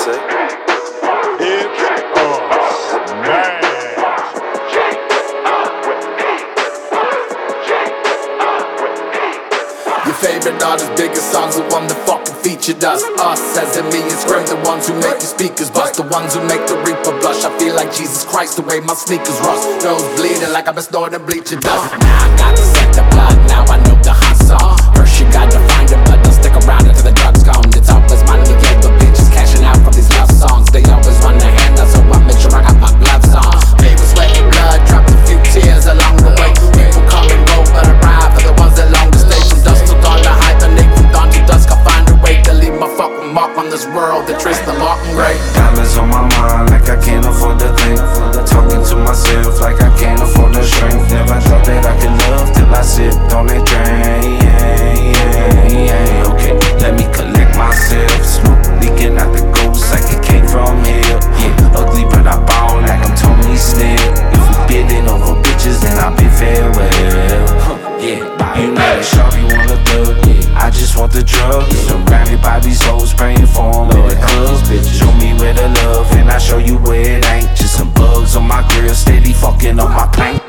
say? It's a smash. Your favorite artist, biggest songs, the one that fucking featured us. Us, as in me and Scream, the ones who make your speakers bust, the ones who make the reaper blush. I feel like Jesus Christ, the way my sneakers rust. Nose bleeding like I've been snorting bleaching dust. Now I got to set the blood, now I know the hustle. First you got to find it, but don't stick around until the drug's gone. It's always money, yeah, but bitches cashing out from these love songs. They always run their hand up, so I make sure I got my gloves on. Baby, sweat and blood, dropped a few tears along the way. People come and go, but I ride for the ones that long to stay. From dusk till dawn to hibernate, from dawn to dusk I find a way to leave my fucking mark on this world that trace the Martin Gray. Dollars on my mind like I can't afford to think. Talking to myself like I can't afford to shrink. Never thought that I could love till I sipped on that drink. Okay, let me collect myself. Smoke leaking out the ghost like it came from hell. Yeah, ugly but I ball like I'm Tony Snell. If we bidding over bitches then I bid farewell. Yeah, you know that shawty want a thug. Yeah, I just want the drugs. Surrounded by these hoes praying for them in the club. Show me where the love and I show you where it ain't. Just some bugs on my grill, steady fucking on my paint.